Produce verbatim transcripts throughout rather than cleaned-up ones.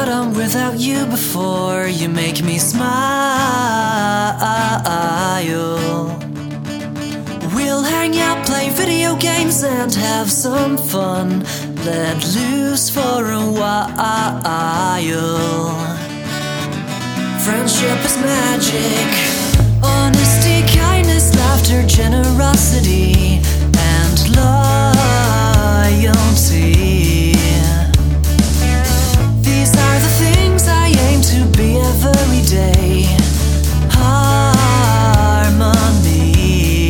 I'm without you before you make me smile. We'll hang out, play video games, and have some fun. Let loose for a while. Friendship is magic. Honesty, kindness, laughter, generosity, and loyalty. These are the things I aim to be every day. Harmony.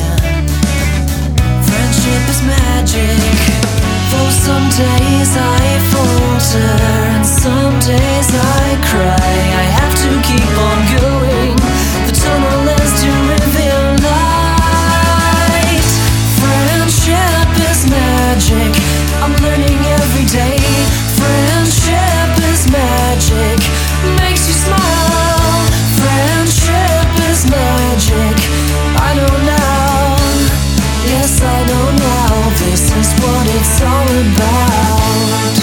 Friendship is magic. Though some days I falter and some days I cry, I have to keep on going. The tunnel is to reveal light. Friendship is magic. I'm learning every day. Friendship is magic. Makes you smile. Friendship is magic. I know now. Yes, I know now. This is what it's all about.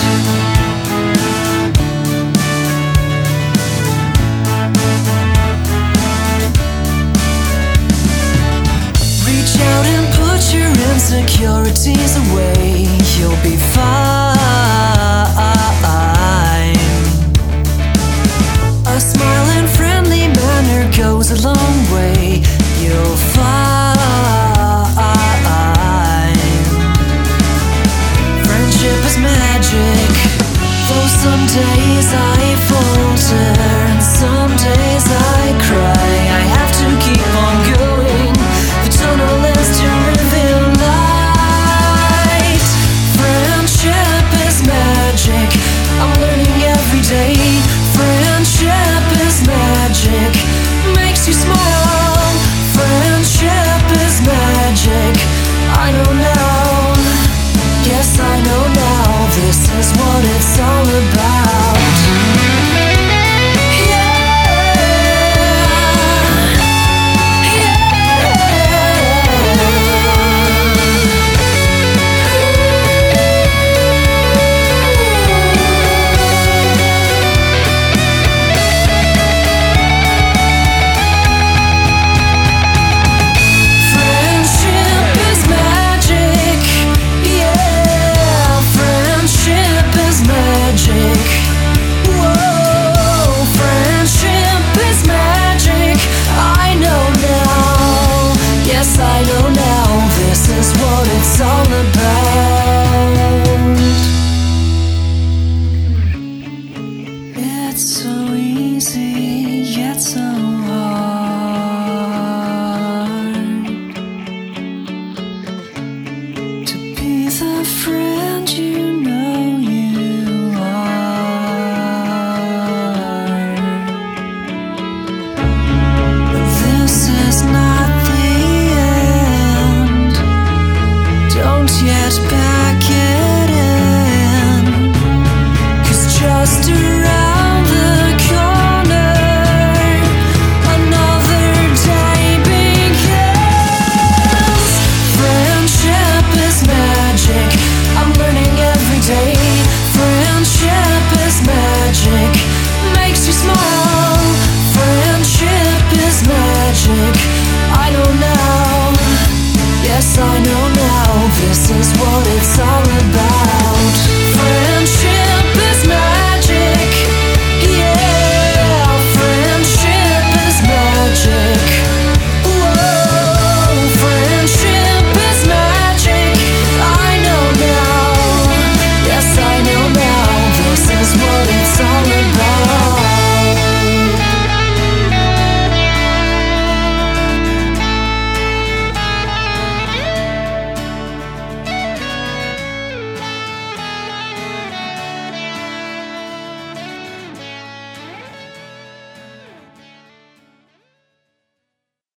Reach out and put your insecurities away. You'll be fine. A smile and friendly manner goes a long way. You'll find friendship is magic. Though some days I falter and some days I cry, I have to keep on going. The tunnel is to reveal light. Friendship is magic. I'm learning every day. Friendship is magic. Makes you smile. Friendship is magic. I know now. Yes, I know now. This is what it's all about. I know now, this is what it's all about. It's so easy, yet so